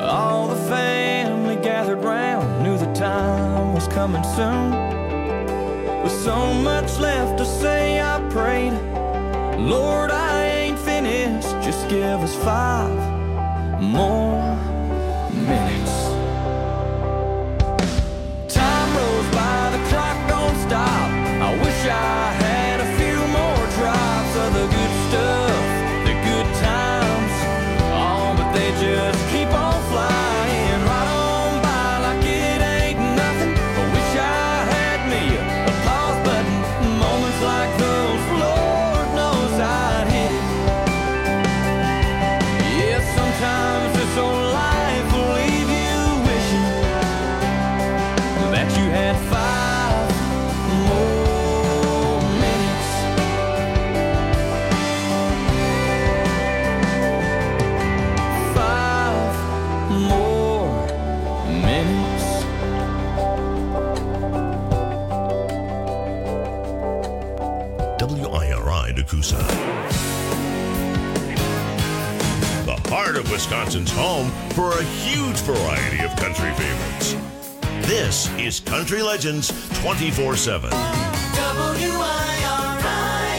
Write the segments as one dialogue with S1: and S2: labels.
S1: All the family gathered round, knew the time was coming soon. With so much left to say, I prayed, Lord, I ain't finished, just give us 5 more minutes. Time rolls by, the clock don't stop. I wish I had a few more drops of the good stuff, the good times. Oh, but they just keep on flying right on by like it ain't nothing. I wish I had me a pause button. Moments like those, Lord knows I'd hit it. Yeah, sometimes this old life will leave you wishing that you had 5 more minutes. 5 more minutes.
S2: WIRI Nakusa. The heart of Wisconsin's home for a huge variety of country favorites. This is Country Legends 24/7.
S3: WIRI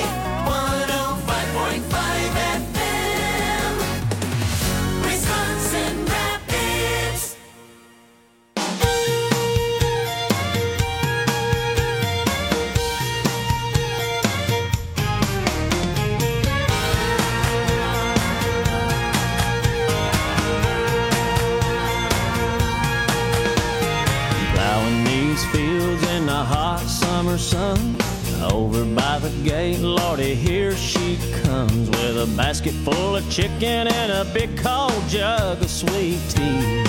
S3: 105.5 FM, Wisconsin Rapids.
S1: Plowing these fields in the hot summer sun. Over by the gate, Lordy, here she comes with a basket full of chicken and a big cold jug of sweet tea.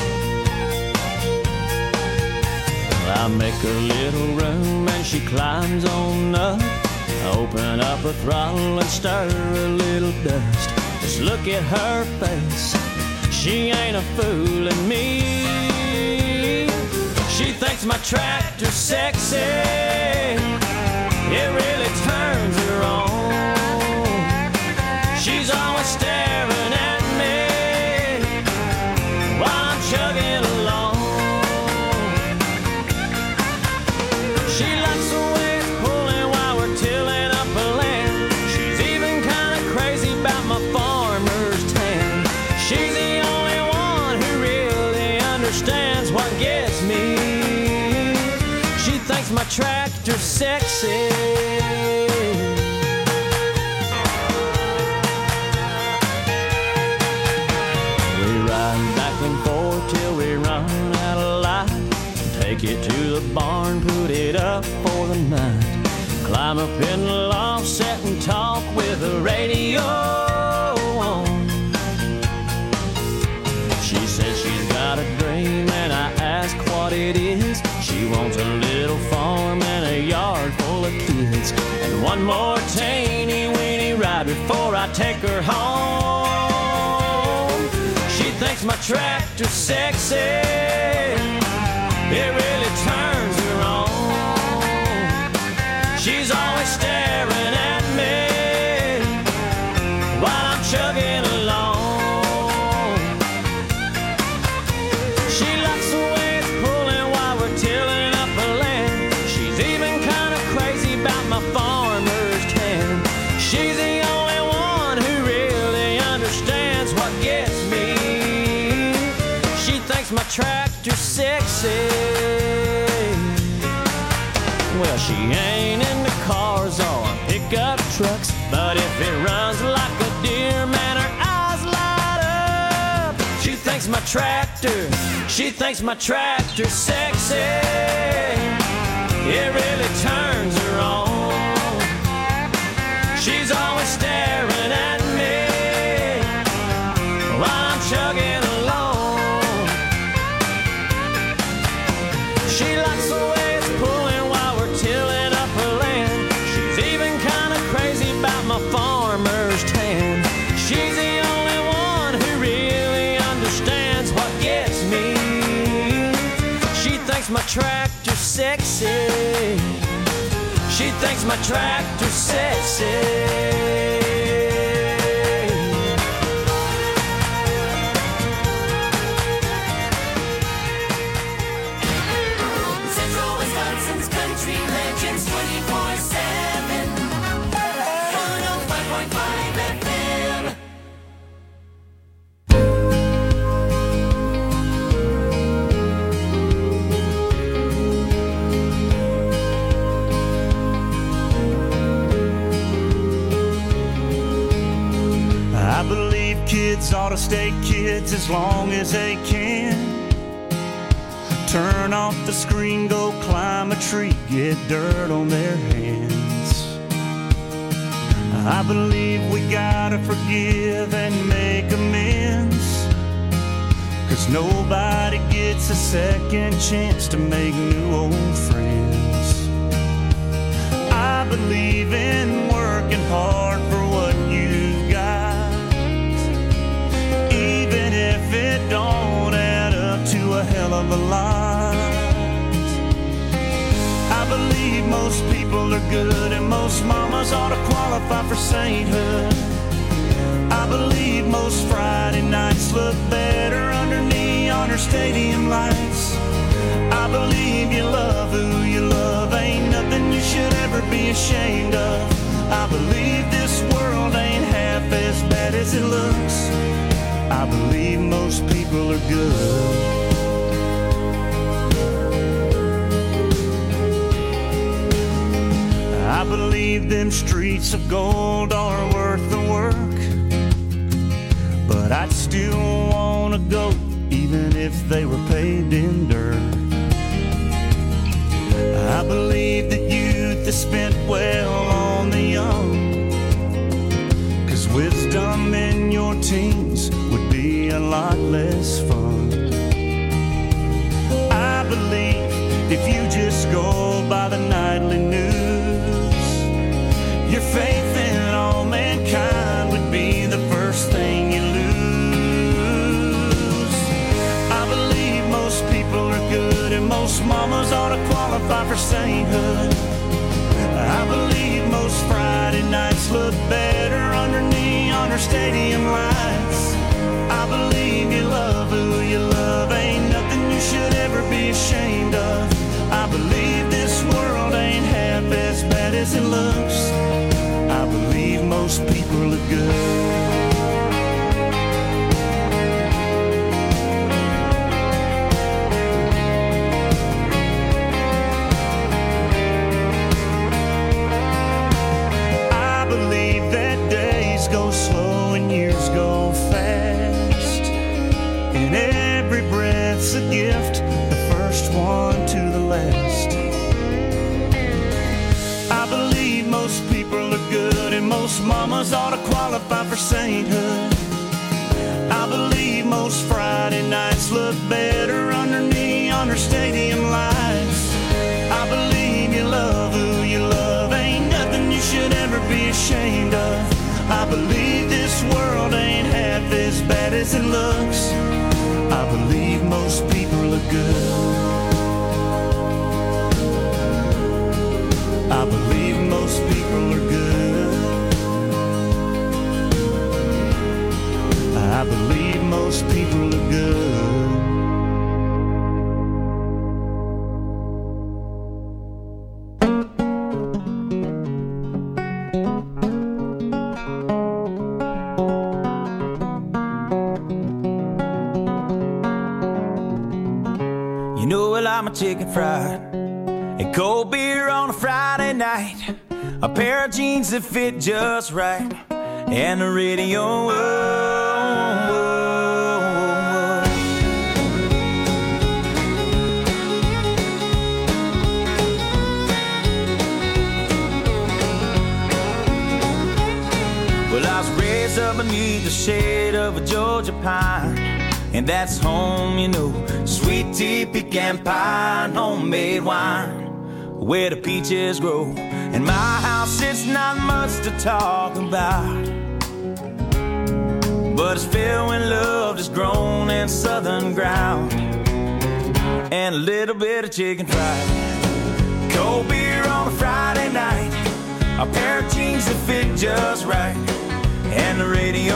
S1: I make her little room and she climbs on up. Open up her throttle and stir a little dust. Just look at her face, she ain't a fooling me. She thinks my tractor's sexy, it really turns her on. She's always staring at me while I'm chugging along. She likes the way it's pulling while we're tilling up a land. She's even kind of crazy about my farmer's tan. She's the only one who really understands what gets me. She thinks my tractor's sexy. We ride back and forth till we run out of light. Take it to the barn, put it up for the night. Climb up in the loft, sit and talk with the radio on. She says she's got a dream and I ask what it is. She wants a little farm and a yard full of kids, and one more teeny weeny ride before I take her home. She thinks my tractor's sexy, it really turns her on. She's always staring at me while I'm chugging along. She likes the way it's pulling while we're tilling up a land. She's even kind of crazy about my farmer's tan. She's the only one who really understands what gets me. She thinks my tractor's sexy. Well, she ain't into cars or pickup trucks, but if it runs like a deer, man, her eyes light up. She thinks my tractor's sexy, it really turns her on. She's always staring at me while I'm chugging along. She likes the way it's pulling while we're tilling up her land. She's even kind of crazy about my farmer's tan. She's the only one who really understands what gets me. She thinks my tractor's sexy. She thinks my tractor's sexy.
S4: kids as long as they can. Turn off the screen, go climb a tree, get dirt on their hands. I believe we gotta forgive and make amends, 'cause nobody gets a second chance to make new old friends. I believe in working hard for what you've got, even if it don't add up to a hell of a lot. I believe most people are good and most mamas ought to qualify for sainthood. I believe most Friday nights look better under neon or stadium lights. I believe you love who you love, ain't nothing you should ever be ashamed of. I believe this world ain't half as bad as it looks. I believe most people are good. I believe them streets of gold are worth the work, but I'd still want to go even if they were paved in dirt. I believe that youth is spent well on the young, 'cause wisdom in your teens would be a lot less fun. I believe if you just go by the nightly news, your faith in all mankind would be the first thing you lose. I believe most people are good and most mamas ought to qualify for sainthood. I believe most Friday nights look better under neon or stadium lights. I believe you love who you love, ain't nothing you should ever be ashamed of. I believe this world ain't half as bad as it looks. I believe most people are good. I believe that days go slow and years go fast, and every breath's a gift, the first one to the last. I believe most people are good and most mamas ought to qualify for sainthood. I believe most Friday nights look better under neon or stadium lights. I believe you love who you love, ain't nothing you should ever be ashamed of. I believe this world ain't half as bad as it looks. I believe most people are good. I believe most people are good. I believe most people are good.
S5: You know I like my chicken fried and cold beer on a Friday night, a pair of jeans that fit just right, and the radio. Whoa, whoa, whoa. Well, I was raised up beneath the shade of a Georgia pine, and that's home, you know, sweet tea, pecan pie, and homemade wine, where the peaches grow. In my house, it's not much to talk about, but it's filled when love is grown in southern ground, and a little bit of chicken fried, cold beer on a Friday night, a pair of jeans that fit just right, and the radio.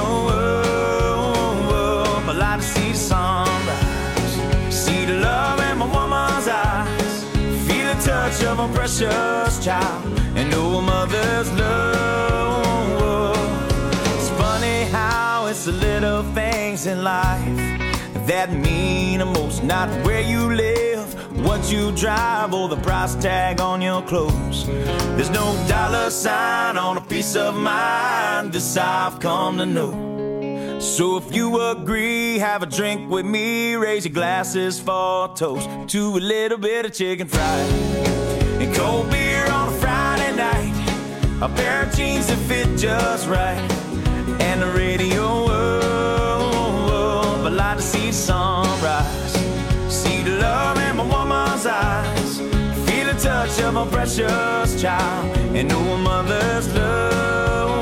S5: I like to see the sunrise, see the love in my woman's eyes, feel the touch of a precious child, and know a mother's love. It's funny how it's the little things in life that mean the most, not where you live, what you drive, or the price tag on your clothes. There's no dollar sign on a peace of mind, this I've come to know. So if you agree, have a drink with me, raise your glasses for a toast to a little bit of chicken fried and cold beer on a Friday night, a pair of jeans that fit just right, and the radio. I'd like to see the sunrise, see the love in my woman's eyes, feel the touch of a precious child, and know a mother's love.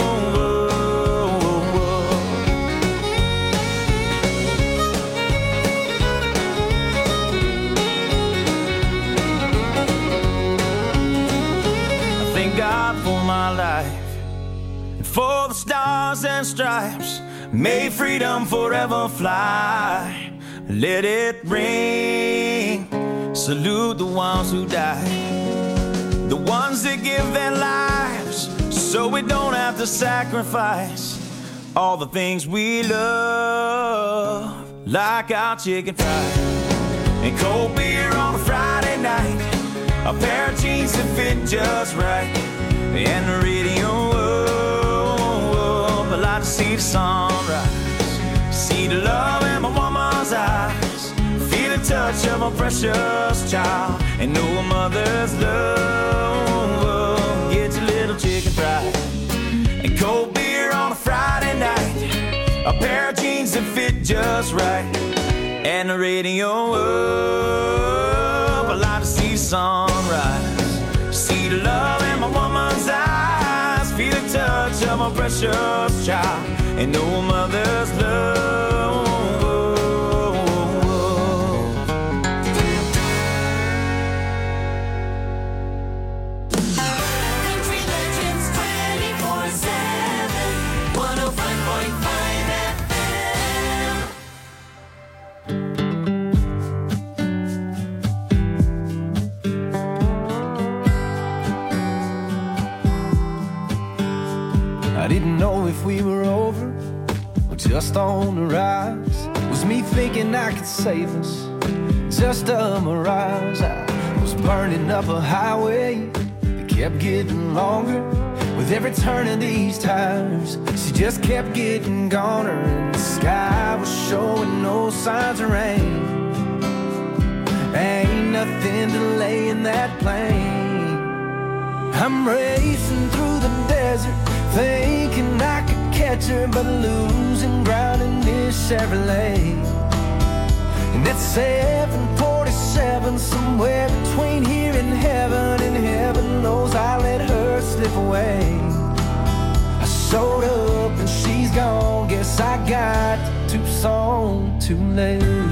S5: I thank God for my life and for the stars and stripes. May freedom forever fly. Let it ring. Salute the ones who died, the ones that give their lives so we don't have to sacrifice all the things we love, like our chicken fried and cold beer on a Friday night, a pair of jeans that fit just right, and the radio. I'd like to see the sunrise, see the love in my woman's eyes, feel the touch of a precious child, and know a mother's love. Get your little chicken fried and cold beer on a Friday night, a pair of jeans that fit just right, and the radio up. I'd like to see the sunrise, see the love in my woman's eyes, feel the touch of a precious child, and know a mother's love.
S3: Country Legends 24/7, 105.5 FM.
S6: I didn't know if we were over or just on the rise. Was me thinking I could save us, just a mirage. I was burning up a highway that kept getting longer with every turn of these tires. She just kept getting goner, and the sky was showing no signs of rain. Ain't nothing delaying that plane. I'm racing through the desert, thinking I could catch her, but losing ground in this Chevrolet. And at 747, somewhere between here and heaven knows I let her slip away. I showed up and she's gone, guess I got to Tucson too late.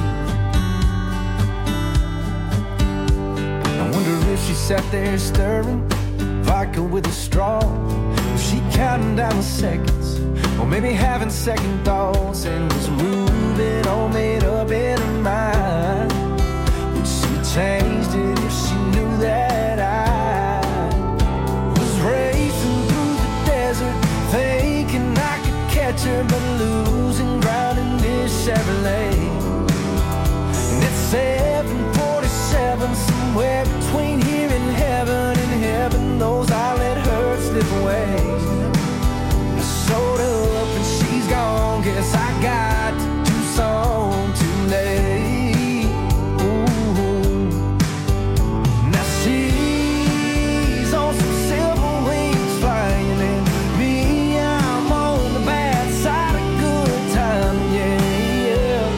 S6: I wonder if she sat there stirring vodka with a straw, was she counting down the seconds, or maybe having second thoughts, and was moving all made up in her mind? Would she changed it if she knew that I was racing through the desert, thinking I could catch her, but losing ground in this Chevrolet? And it's 747, somewhere between here and heaven knows I let her slip away. I showed up and she's gone, guess I got to Tucson too late. Ooh. Now she's on some silver wings flying, and me, I'm on the bad side of good time, yeah.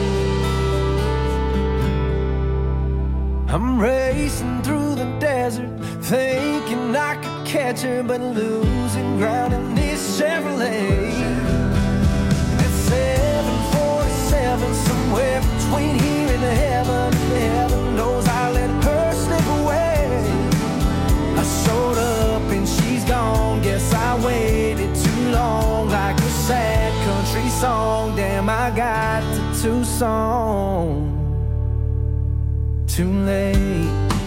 S6: I'm racing through the desert, thinking I could catch her, but losing ground in this Chevrolet. At 747, somewhere between here and heaven knows I let her slip away. I showed up and she's gone, guess I waited too long, like a sad country song. Damn, I got to Tucson too late.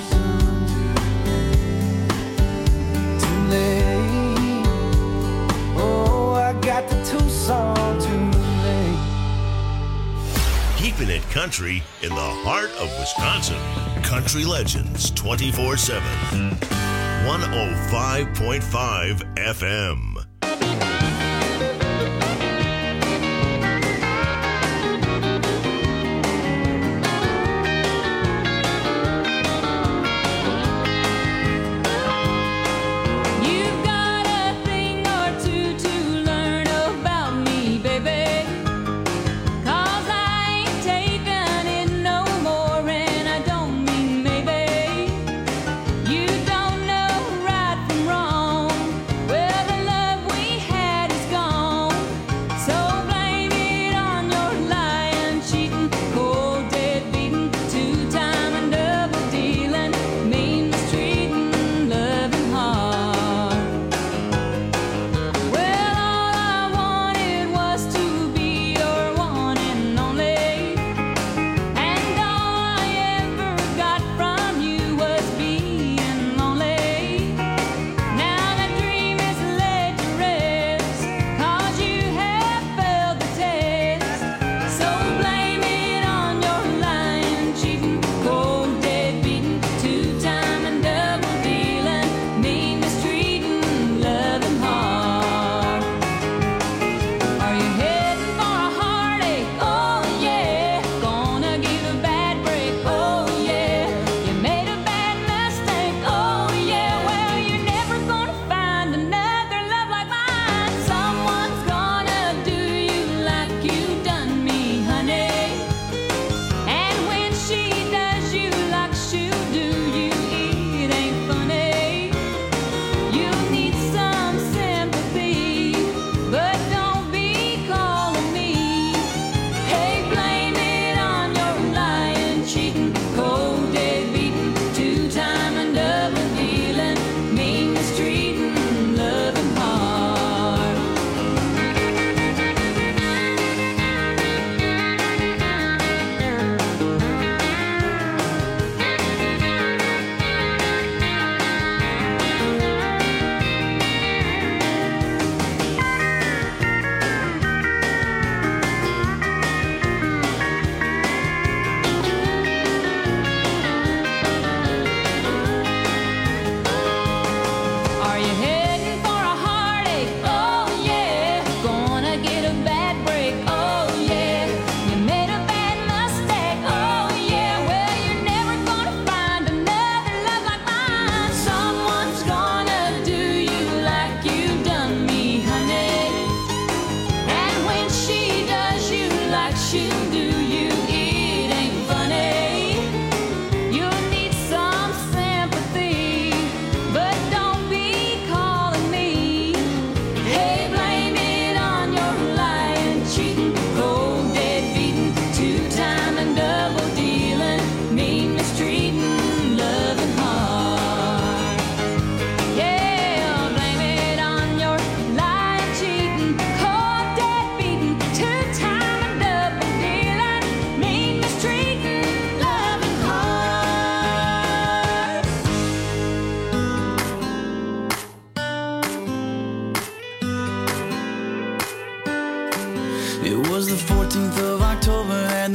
S6: Oh, I got the Tucson too late.
S2: Keeping it country in the heart of Wisconsin. Country Legends 24/7. 105.5 FM.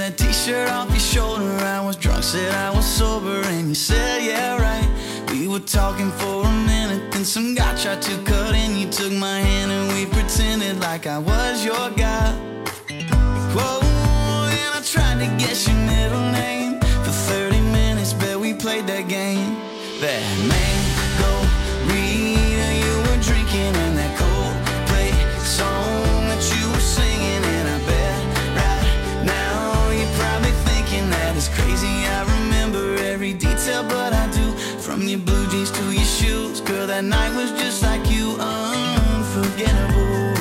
S7: that t-shirt off your shoulder. I was drunk, said I was sober, and you said, yeah, right. We were talking for a minute, then some guy tried to cut in. You took my hand and we pretended like I was your guy. Whoa, and I tried to guess your middle name. For 30 minutes, bet we played that game. That mango reader you were drinking, and that Coldplay song that you were singing. And I bet right now you're probably thinking that it's crazy I remember every detail, but I do. From your blue jeans to your shoes, girl, that night was just like you, unforgettable.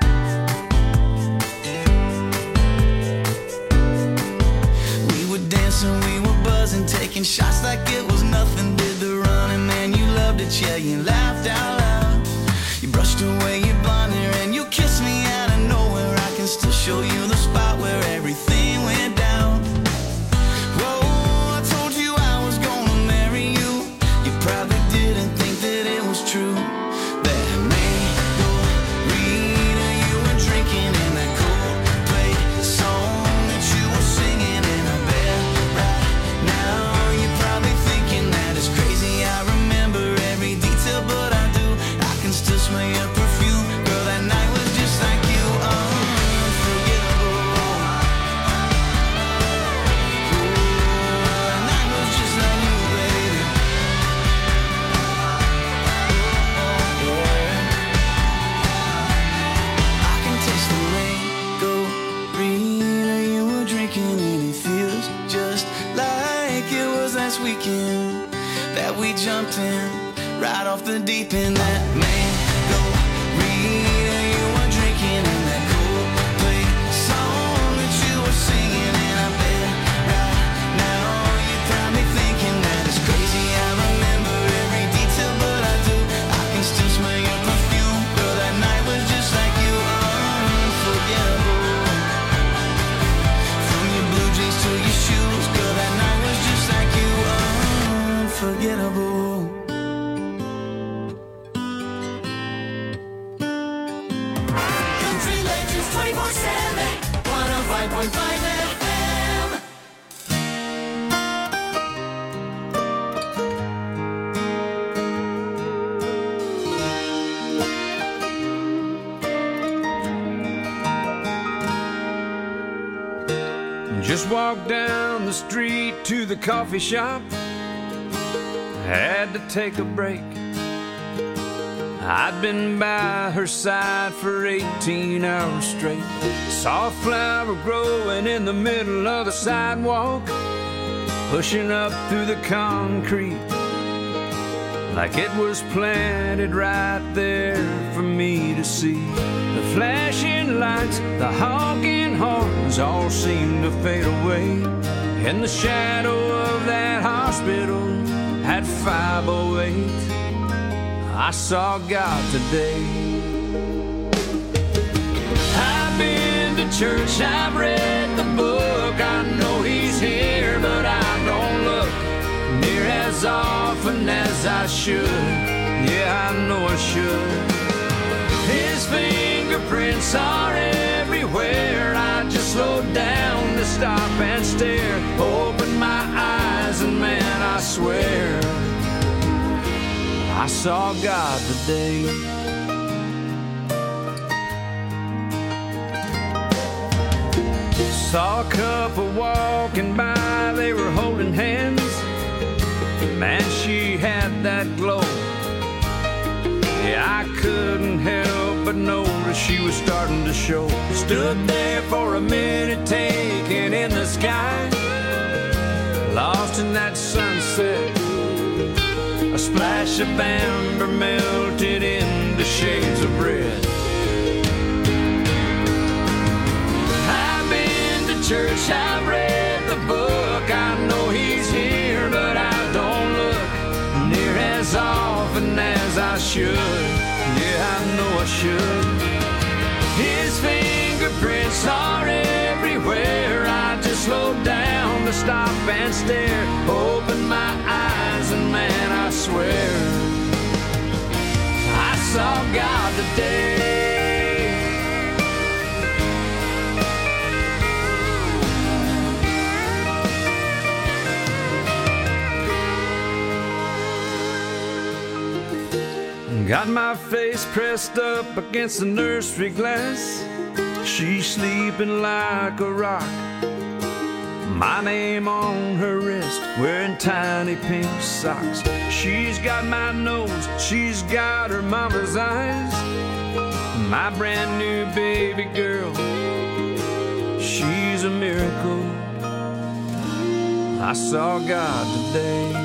S7: We were dancing, we were buzzing, taking shots like it was nothing. Did the running, man, you loved it, yeah, you laughed out loud. You brushed away your blonde hair and you kissed me out of nowhere. I can still show you the spot where everything went down. Whoa, I told you I was gonna marry you. You probably didn't think that it was true. That mango reader you were drinking, and that Coldplay song that you were singing. And I bet right now you're probably thinking that it's crazy I remember every detail, but I do. I can still smell your perfume. Girl, that night was just like you, unforgettable. That night was just like you, baby. I can taste the mango reader you were drinking, and it feels just like it was last weekend that we jumped in right off the deep end. That mango reader you were drinking, and that Coldplay song that you were singing. And I bet right now you're probably thinking that it's crazy I remember every detail, but I do. I can still smell your perfume. Girl, that night was just like you, unforgettable. From your blue jeans to your shoes, girl, that night was just like you, unforgettable.
S3: Country Legends 24/7, 105.5 FM.
S8: Just walked down the street to the coffee shop. Had to take a break. I'd been by her side for 18 hours straight. Saw a flower growing in the middle of the sidewalk, pushing up through the concrete like it was planted right there for me to see. The flashing lights, the honking horns all seemed to fade away. In the shadow of that hospital at 508, I saw God today. I've been to church, I've read the book, I know he's here, but I don't look near as often as I should. Yeah, I know I should. His fingerprints are everywhere. I just slowed down to stop and stare. Open my eyes and man, I swear I saw God today. Saw a couple walking by, they were holding hands. Man, she had that glow. Yeah, I couldn't help but notice she was starting to show. Stood there for a minute, taking in the sky, lost in that sunset. A splash of amber melted into shades of red. I've been to church, I've read the book, I know he's here, but I don't look near as often as I should. Yeah, I know I should. His fingerprints are everywhere. I just slowed down to stop and stare. Open my eyes and man, I swear I saw God today. Got my face pressed up against the nursery glass. She's sleeping like a rock. My name on her wrist, wearing tiny pink socks. She's got my nose, she's got her mama's eyes. My brand new baby girl, she's a miracle. I saw God today.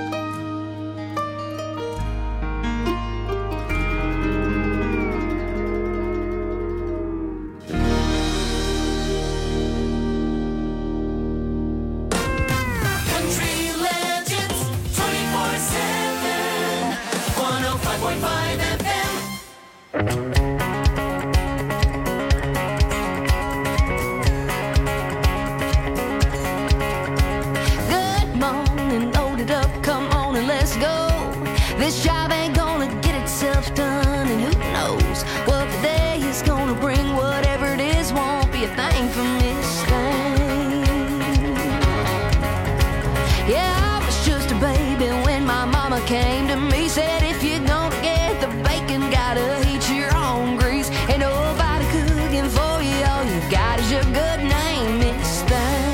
S9: This job ain't gonna get itself done, and who knows what the day is gonna bring. Whatever it is won't be a thing for Miss Thing. Yeah, I was just a baby when my mama came to me. Said if you're gonna get the bacon, gotta heat your own grease. Ain't nobody cooking for you, all you got is your good name, Miss Thing.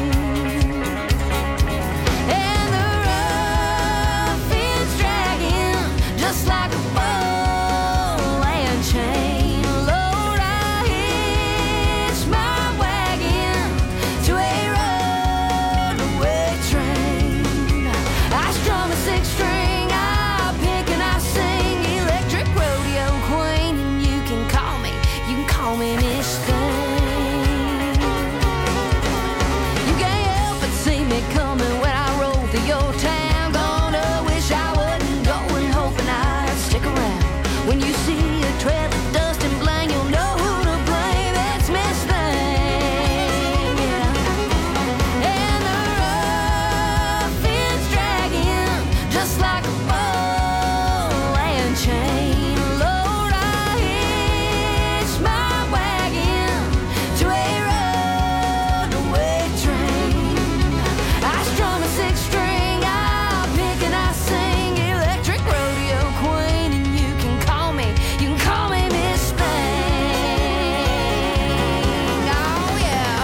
S9: Just like a ball and chain load, I hitch my wagon to a runaway train. I strum a six string, I pick and I sing, electric rodeo queen, and you can call me Miss Thing. You can't help but see me coming when I roll through your town. Gonna wish I wouldn't go and hoping I'd stick around. When you see a trail of dust and blang, you'll know who to blame. It's Miss Thing, yeah. And the rough ends dragging just like a ball and chain load. I hitch my wagon to a runaway train. I strum a six string, I pick and I sing, electric rodeo queen, and you can call me Miss Thing. Oh yeah.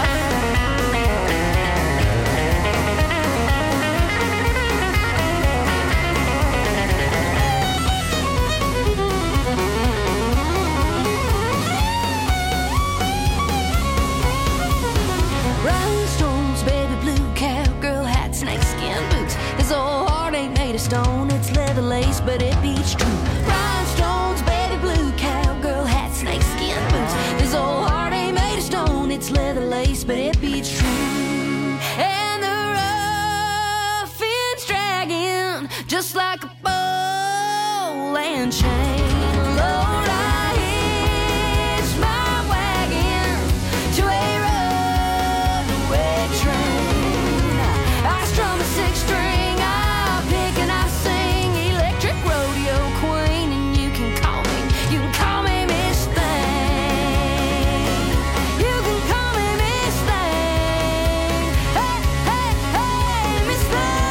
S9: Rhinestones, baby blue, cowgirl hat, snakeskin boots. This old heart ain't made of stone, it's leather lace, but it beats true. Rhinestones, baby blue, cowgirl hat, snakeskin boots. This old heart ain't made of stone, it's leather lace, but it beats true. And the rough ends dragging just like a ball and chain load. I hitch my wagon to a runaway train. I strum a six string, I pick and I sing, electric rodeo queen, and you can call me Miss Thing. You can call me Miss Thing. Hey, hey, hey, Miss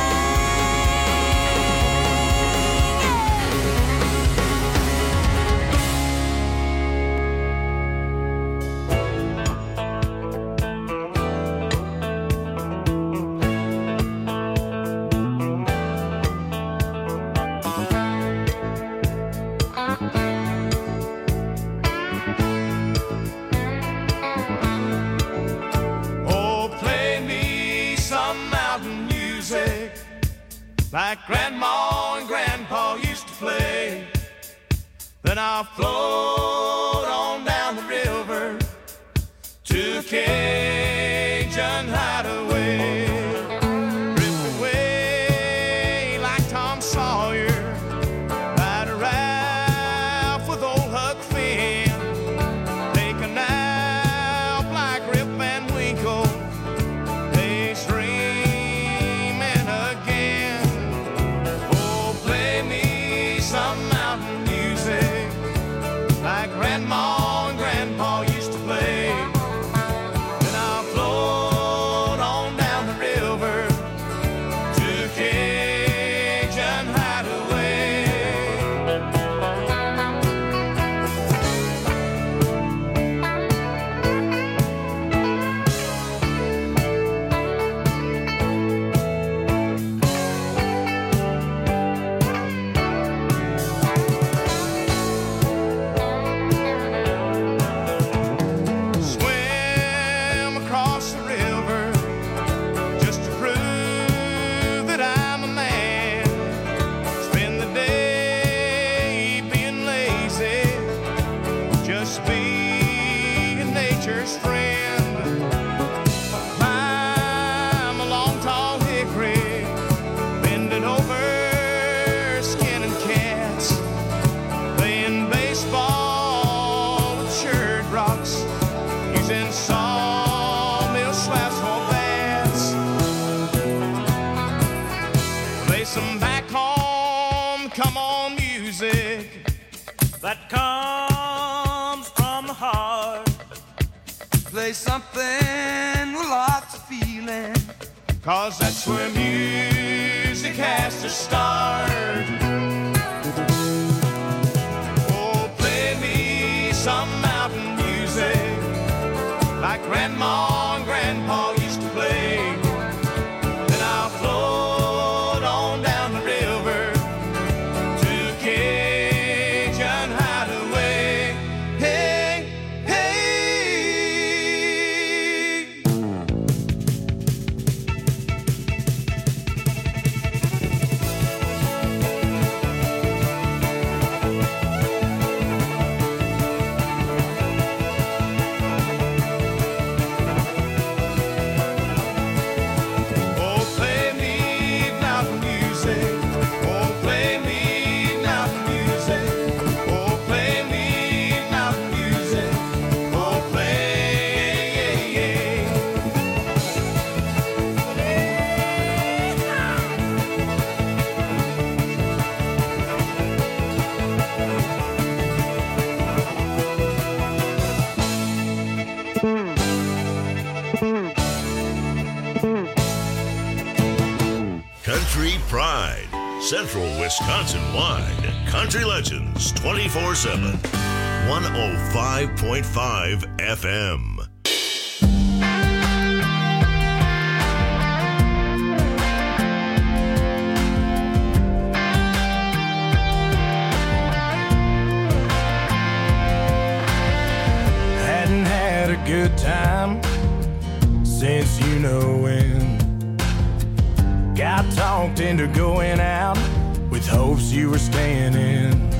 S4: Oh, play me some mountain music like Grandma and Grandpa used to play. Then I'll float on down the river to Cajun Hideaway. Drift away like Tom Sawyer, ride a raft with old Huck Finn. Take a nap like Rip Van Winkle, days dreaming again. Oh, play me some mountain music like Grandma and Grandpa used to play. Then I'll float on down the that comes from the heart. Play something with lots of feeling, 'cause that's where music has to start. Oh, play me some mountain music like Grandma and Grandpa used to play. Then I'll float on down the river to Cajun Hideaway. Hey, hey. Oh, play me mountain music. Oh, play me mountain music. Oh, play me mountain music. Oh, play.
S2: Country Pride, Central Wisconsin wide. Country Legends 24/7. 105.5 FM.
S4: Hadn't had a good time since you know when. Got talked into going out with hopes you were staying in.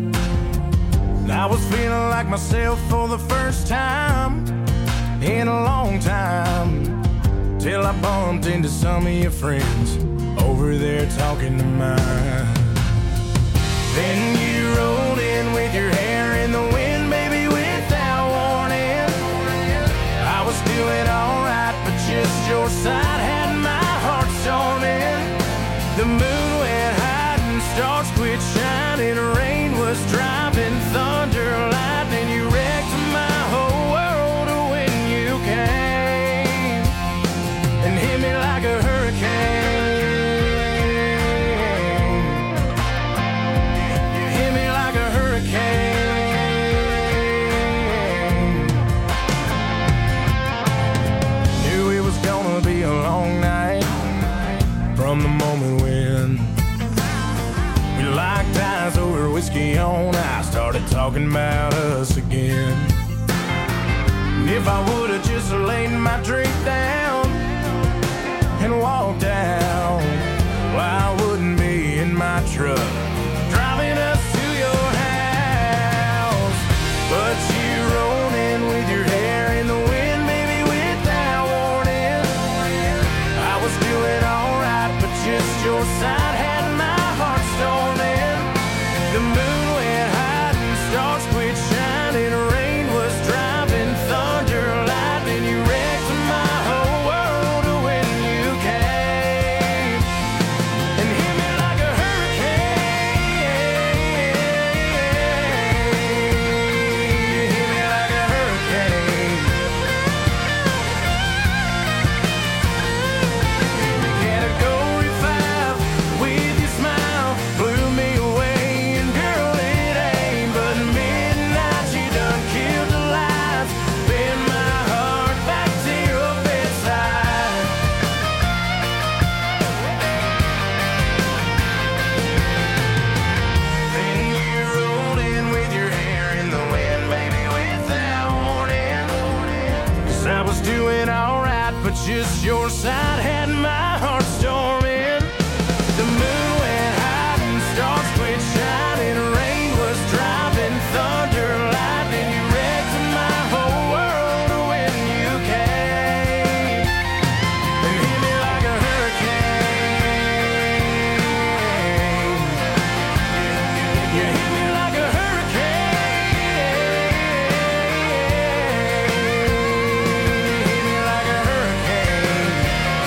S4: I was feeling like myself for the first time in a long time, till I bumped into some of your friends over there talking to mine. Then you rolled in with your hair in the wind, baby, without warning. I was doing alright, but just your side had my heart storming. The moon went hiding, stars quit shining, rain was driving, thunder, lightning. You wrecked my whole world when you came and hit me like a hurricane. You hit me like a hurricane. Knew it was gonna be a long night from the moment when we locked eyes over whiskey on ice, started talking about us again. And if I would've just laid my drink down and walked out, well, I wouldn't be in my truck driving us to your house. But you rolled in with your hair in the wind, baby, without warning. I was doing alright, but just your side had my heart storming. The moon went hiding, stars quit shining, rain was driving, thunder, lightning. You wrecked my whole world when you came and hit me like a hurricane. You hit me like a hurricane. Category 5 with your smile blew me away, and girl, it ain't but midnight. You done killed the lights, bend my heart back to your bedside. Then you rolled in with your hair in the wind, baby, without warning. 'Cause I was doing alright, but just your side had my heart storming. The moon went hiding, stars quit shining, rain was driving, thunder, lightning. You wrecked my whole world when you came and hit me like a hurricane. You hit me like a hurricane. You hit me like a hurricane.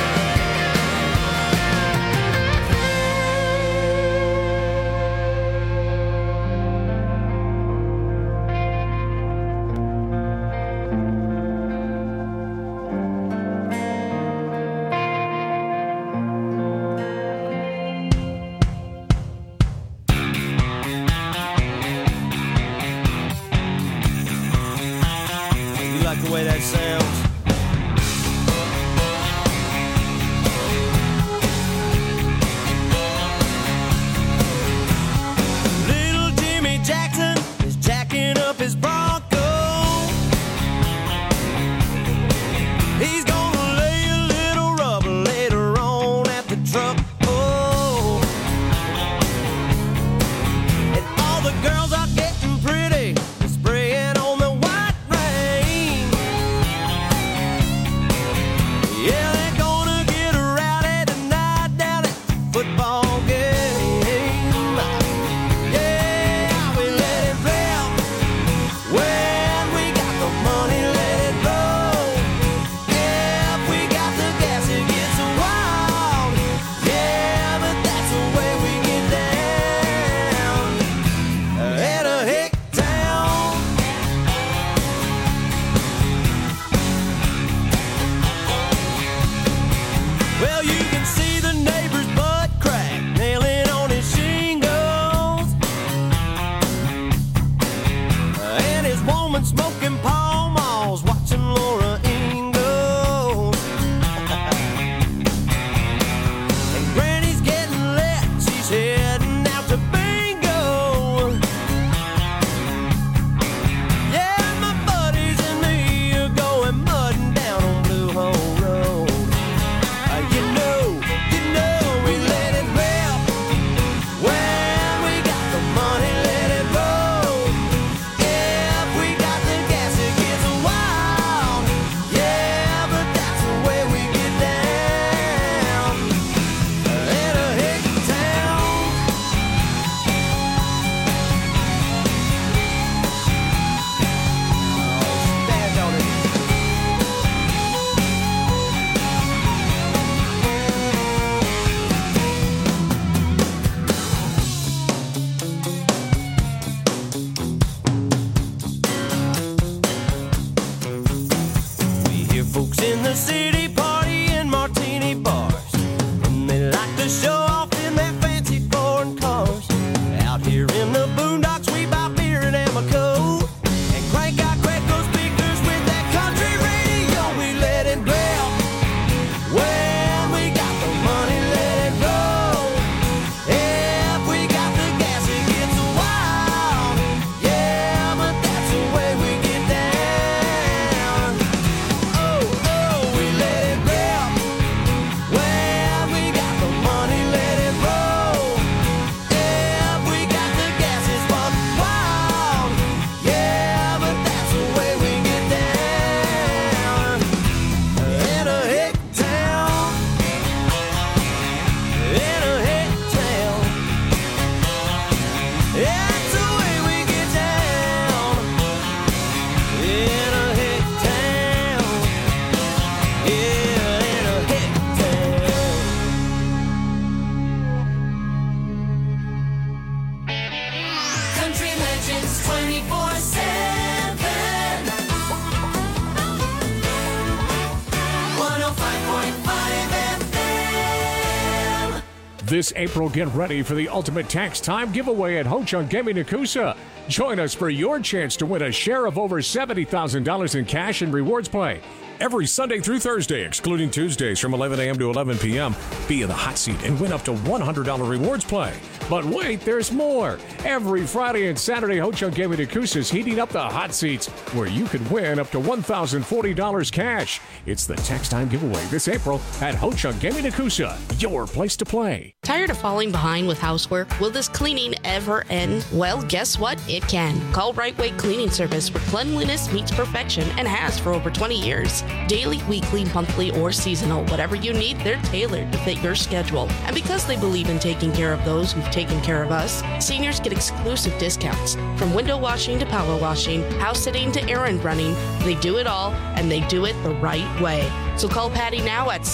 S10: This April, get ready for the ultimate tax time giveaway at Ho-Chunk Gaming Nakusa. Join us for your chance to win a share of over $70,000 in cash and rewards play. Every Sunday through Thursday, excluding Tuesdays from 11 a.m. to 11 p.m., be in the hot seat and win up to $100 rewards play. But wait, there's more. Every Friday and Saturday, Ho-Chunk Gaming Nakusa is heating up the hot seats where you could win up to $1,040 cash. It's the tax time giveaway this April at Ho-Chunk Gaming Nakusa, your place to play.
S11: Tired of falling behind with housework? Will this cleaning ever end? Well, guess what? It can. Call Right Way Cleaning Service, where cleanliness meets perfection and has for over 20 years. Daily, weekly, monthly, or seasonal, whatever you need, they're tailored to fit your schedule. And because they believe in taking care of those who've taken care of us, seniors get exclusive discounts. From window washing to power washing, house sitting to errand running, they do it all, and they do it the right way. So call Patty now at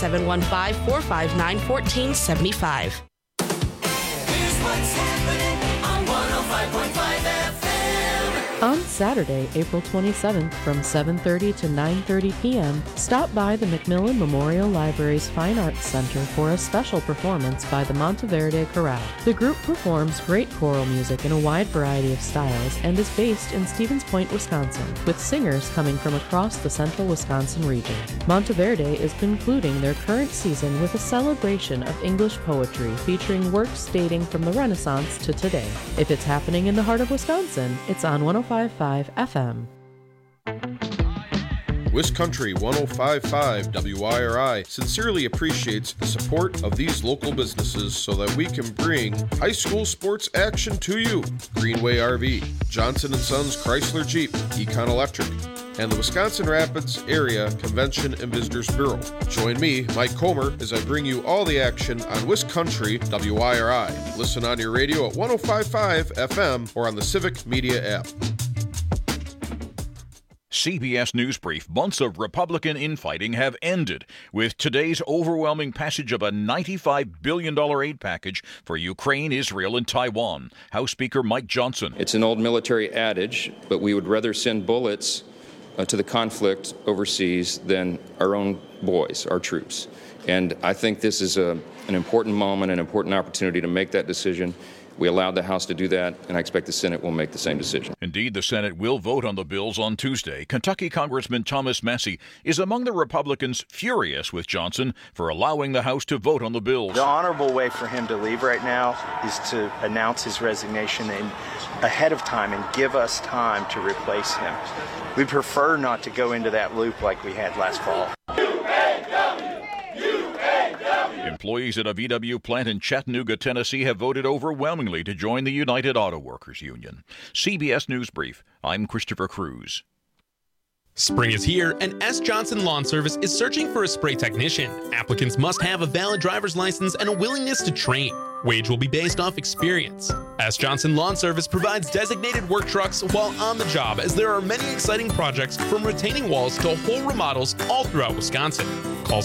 S11: 715-459-1475.
S3: Here's what's happening on 105.5 FM.
S12: On Saturday, April 27th from 7:30 to 9:30 p.m., stop by the Macmillan Memorial Library's Fine Arts Center for a special performance by the Monteverde Chorale. The group performs great choral music in a wide variety of styles and is based in Stevens Point, Wisconsin, with singers coming from across the central Wisconsin region. Monteverde is concluding their current season with a celebration of English poetry featuring works dating from the Renaissance to today. If it's happening in the heart of Wisconsin, it's on 105.5 FM.
S13: Wiscountry 105.5 WIRI sincerely appreciates the support of these local businesses so that we can bring high school sports action to you. Greenway RV, Johnson & Sons Chrysler Jeep, Econ Electric, and the Wisconsin Rapids Area Convention and Visitors Bureau. Join me, Mike Comer, as I bring you all the action on Wiscountry WIRI. Listen on your radio at 105.5 FM or on the Civic Media app.
S14: CBS News Brief. Months of Republican infighting have ended with today's overwhelming passage of a $95 billion aid package for Ukraine, Israel, and Taiwan. House Speaker Mike Johnson.
S15: It's an old military adage, but we would rather send bullets to the conflict overseas than our own boys, our troops. And I think this is an important moment, an important opportunity to make that decision. We allowed the House to do that, and I expect the Senate will make the same decision.
S14: Indeed, the Senate will vote on the bills on Tuesday. Kentucky Congressman Thomas Massie is among the Republicans furious with Johnson for allowing the House to vote on the bills.
S16: The honorable way for him to leave right now is to announce his resignation ahead of time and give us time to replace him. We prefer not to go into that loop like we had last fall.
S14: Employees at a VW plant in Chattanooga, Tennessee have voted overwhelmingly to join the United Auto Workers Union. CBS News Brief. I'm Christopher Cruz.
S17: Spring is here, and S. Johnson Lawn Service is searching for a spray technician. Applicants must have a valid driver's license and a willingness to train. Wage will be based off experience. S. Johnson Lawn Service provides designated work trucks while on the job, as there are many exciting projects from retaining walls to whole remodels all throughout Wisconsin. Call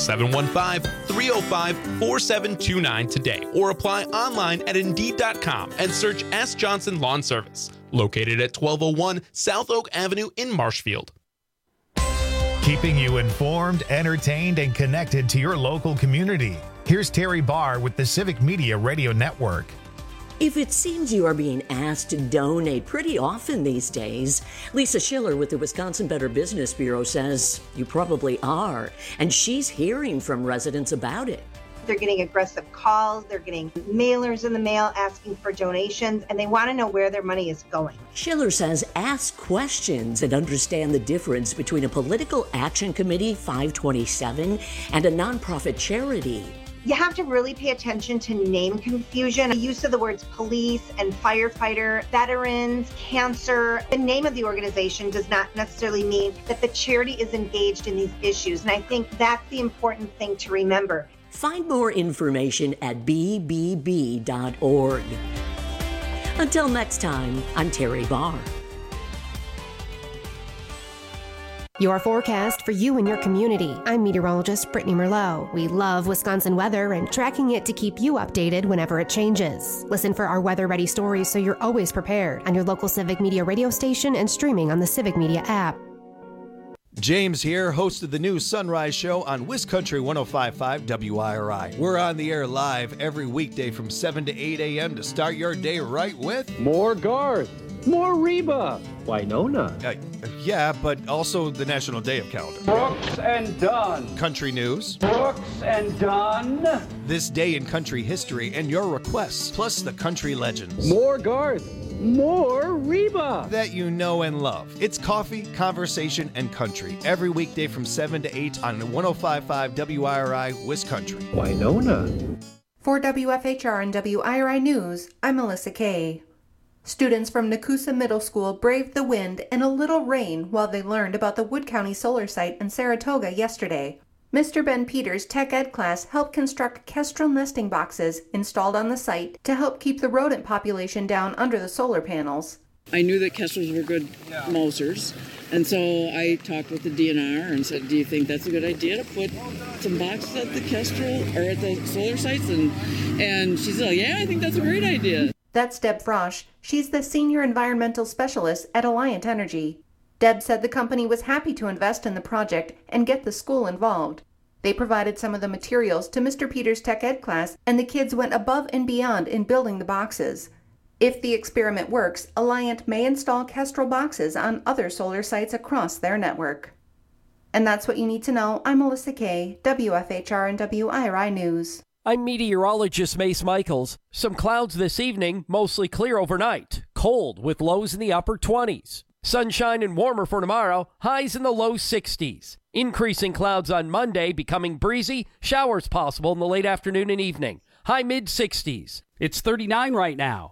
S17: 715-305-4729 today or apply online at Indeed.com and search S. Johnson Lawn Service, located at 1201 South Oak Avenue in Marshfield.
S18: Keeping you informed, entertained, and connected to your local community. Here's Terry Barr with the Civic Media Radio Network.
S19: If it seems you are being asked to donate pretty often these days, Lisa Schiller with the Wisconsin Better Business Bureau says you probably are, and she's hearing from residents about it.
S20: They're getting aggressive calls, they're getting mailers in the mail asking for donations, and they want to know where their money is going.
S19: Schiller says ask questions and understand the difference between a political action committee, 527, and a nonprofit charity.
S20: You have to really pay attention to name confusion. The use of the words police and firefighter, veterans, cancer. The name of the organization does not necessarily mean that the charity is engaged in these issues, and I think that's the important thing to remember.
S19: Find more information at bbb.org. Until next time, I'm Terry Barr.
S21: Your forecast for you and your community. I'm meteorologist Brittany Merlot. We love Wisconsin weather and tracking it to keep you updated whenever it changes. Listen for our weather-ready stories so you're always prepared on your local Civic Media radio station and streaming on the Civic Media app.
S1: James here, host of the new Sunrise Show on WisCountry 105.5 WIRI. We're on the air live every weekday from 7 to 8 a.m. to start your day right with
S22: more Garth, more Reba, Winona.
S1: Yeah, but also the National Day of Calendar.
S22: Brooks and Dunn.
S1: Country news.
S22: Brooks and Dunn.
S1: This day in country history and your requests, plus the country legends.
S22: More Garth. More Reba
S1: that you know and love. It's coffee, conversation, and country every weekday from 7 to 8 on 105.5 WIRI WisCountry.
S22: Winona.
S23: For WFHR and WIRI News, I'm Melissa Kay. Students from Nakusa Middle School braved the wind and a little rain while they learned about the Wood County Solar Site in Saratoga yesterday. Mr. Ben Peters' Tech Ed class helped construct kestrel nesting boxes installed on the site to help keep the rodent population down under the solar panels.
S24: I knew that kestrels were good mousers, and so I talked with the DNR and said, do you think that's a good idea to put some boxes at the kestrel or at the solar sites? And she said, yeah, I think that's a great idea.
S23: That's Deb Frosch. She's the Senior Environmental Specialist at Alliant Energy. Deb said the company was happy to invest in the project and get the school involved. They provided some of the materials to Mr. Peters' Tech Ed class, and the kids went above and beyond in building the boxes. If the experiment works, Alliant may install kestrel boxes on other solar sites across their network. And that's what you need to know. I'm Melissa Kay, WFHR and WIRI News.
S25: I'm meteorologist Mace Michaels. Some clouds this evening, mostly clear overnight. Cold with lows in the upper 20s. Sunshine and warmer for tomorrow, highs in the low 60s. Increasing clouds on Monday, becoming breezy, showers possible in the late afternoon and evening. High mid-60s.
S26: It's 39 right now.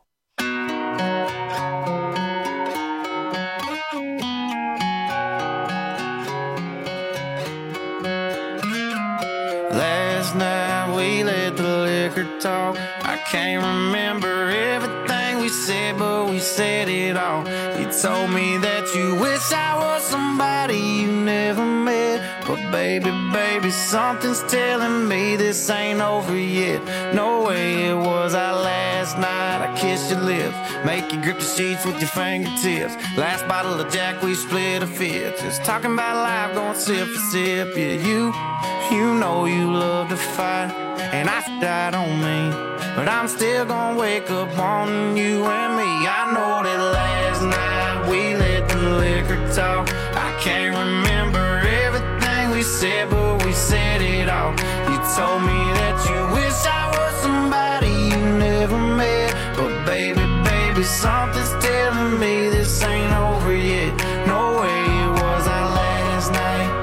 S5: Last night we let the liquor talk. I can't remember everything we said, but we said it all. You told me that you wish I was somebody you never met. But baby, something's telling me this ain't over yet. No way it was our last night. I kissed your lips, make you grip the sheets with your fingertips. Last bottle of Jack, we split a fifth. Just talking about life, going sip for sip. Yeah, you know you love to fight, and I died on me, but I'm still gonna wake up on you and me. I know that last night we let the liquor talk. I can't remember everything we said, but we said it all. You told me that you wish I was somebody you never met. But baby, something's telling me this ain't over yet. No way it was our last night.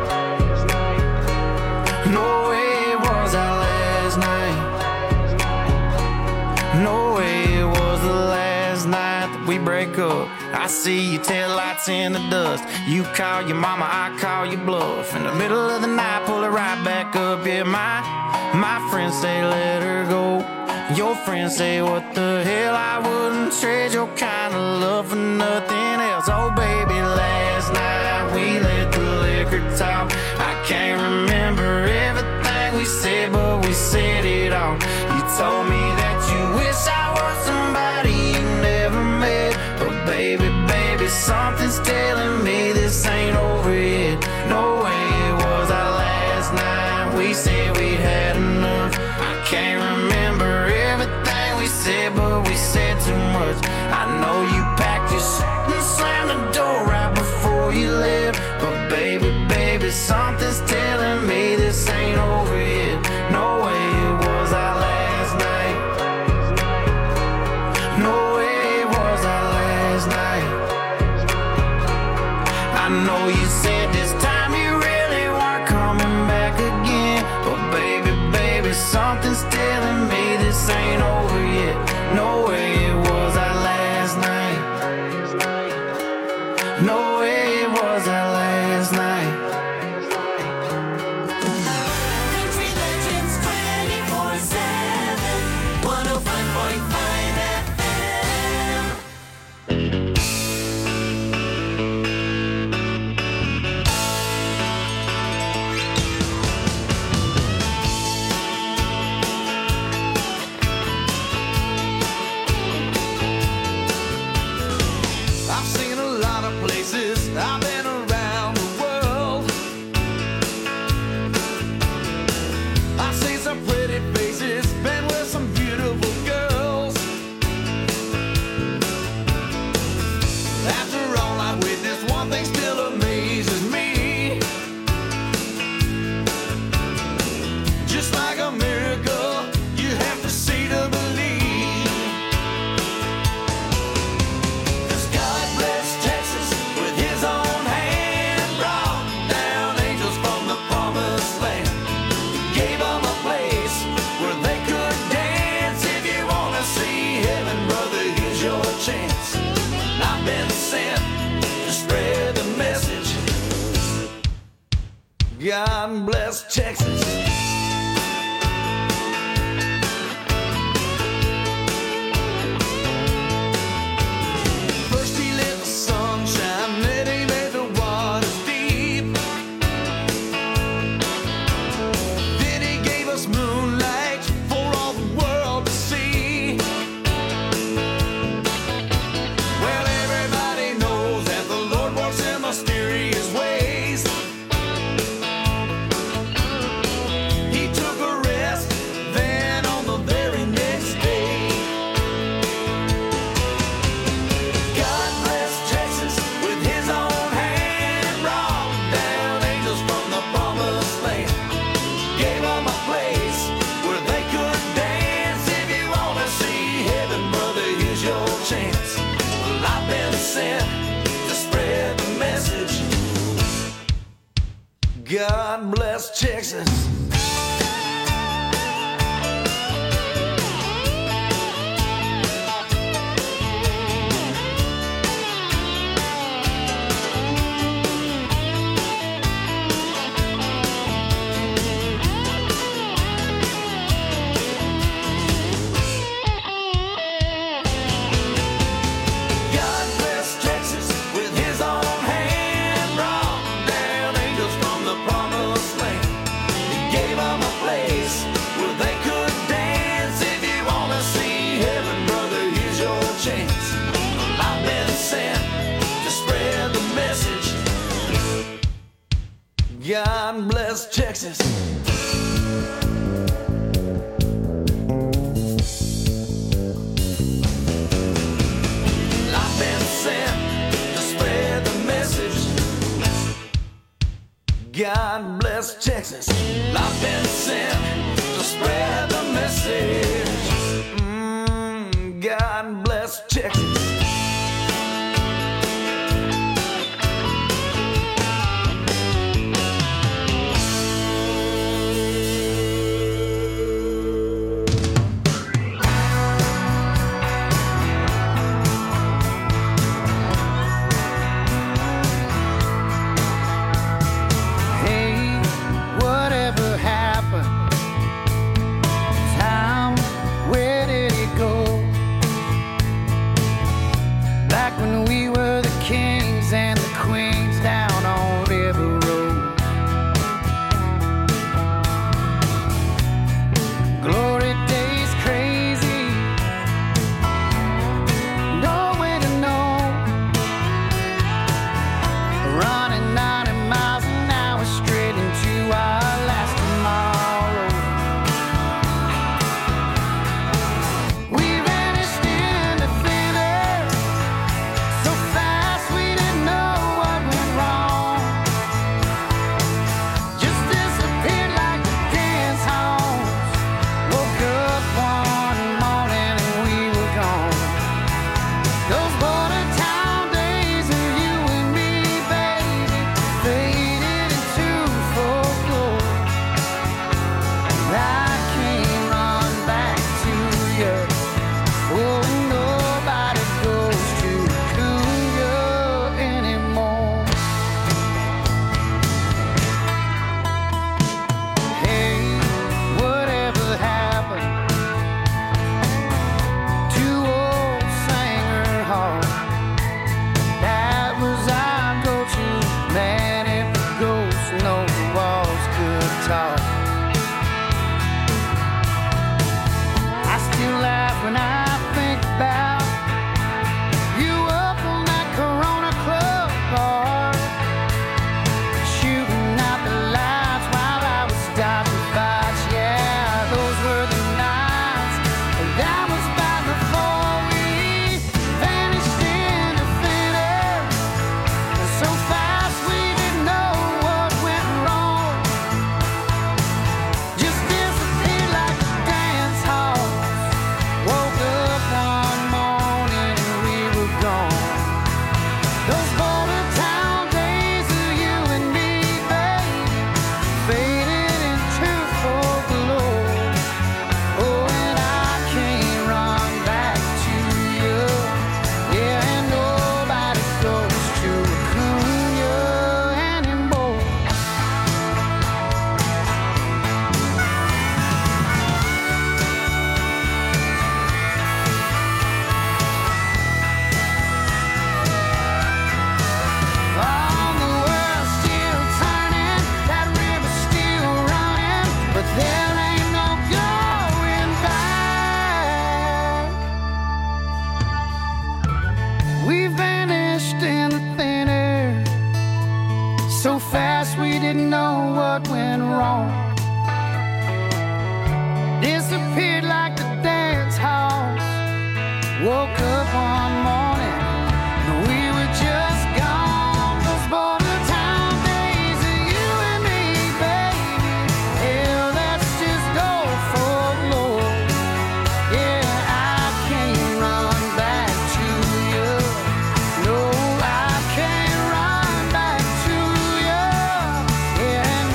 S5: No way it was our last night. No way it was the last night that we break up. I see your taillights in the dust. You call your mama, I call your bluff. In the middle of the night, pull it right back up. Yeah, my friends say let her go. Your friends say what the hell, I wouldn't trade your kind of love for nothing else. Oh baby, last night we let the liquor talk. I can't remember everything we said, but we said it all. You told me that you wish I was somebody you never met. But baby, something's telling me this ain't over yet. No way it was our last night. We said we had enough. I can't remember everything we said, but we said too much. I know you packed your shit and slammed the door right before you left. But baby, something's telling me this ain't over yet. No way it was our last night. No way it was our last night. I know you said this time you really weren't coming back again. But baby, something's telling me this ain't over yet. No way it was our last night. No way it was our last night.
S3: Country Legends 24/7, 105.5 FM.
S5: I've seen a lot of places, I've been around the world. bless Texas. I've been sent to spread the message. God bless Texas.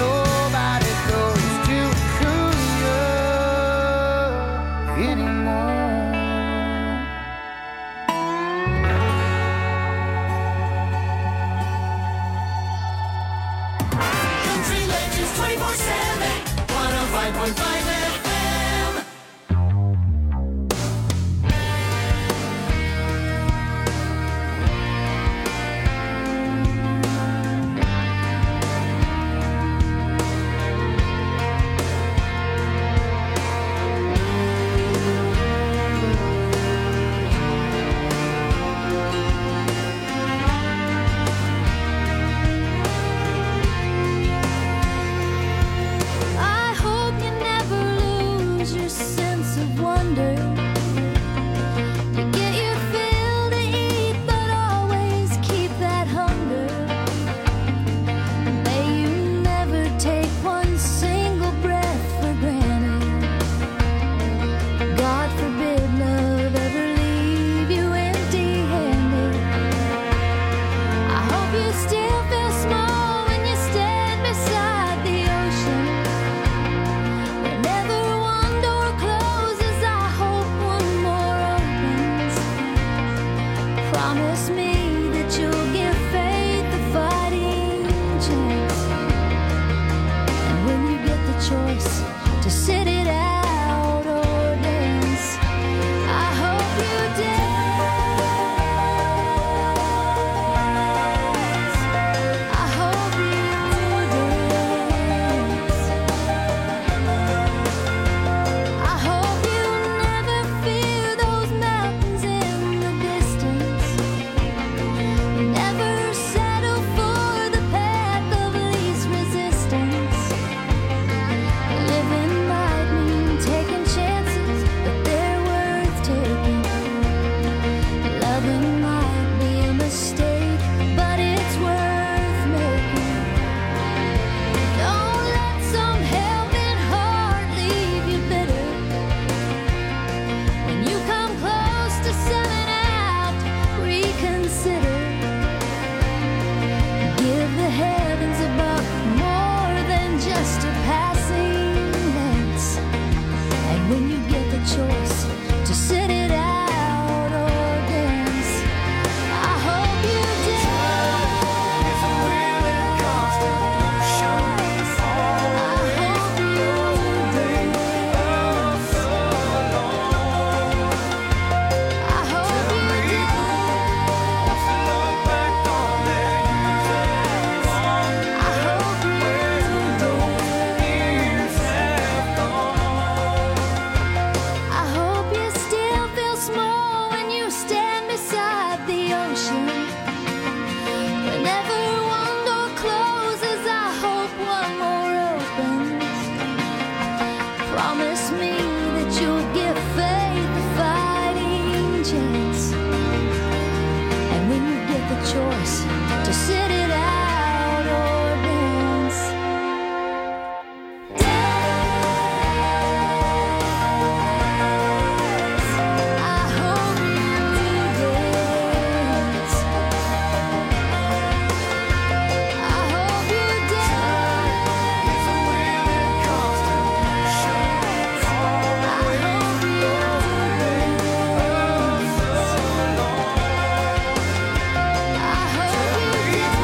S5: Anymore.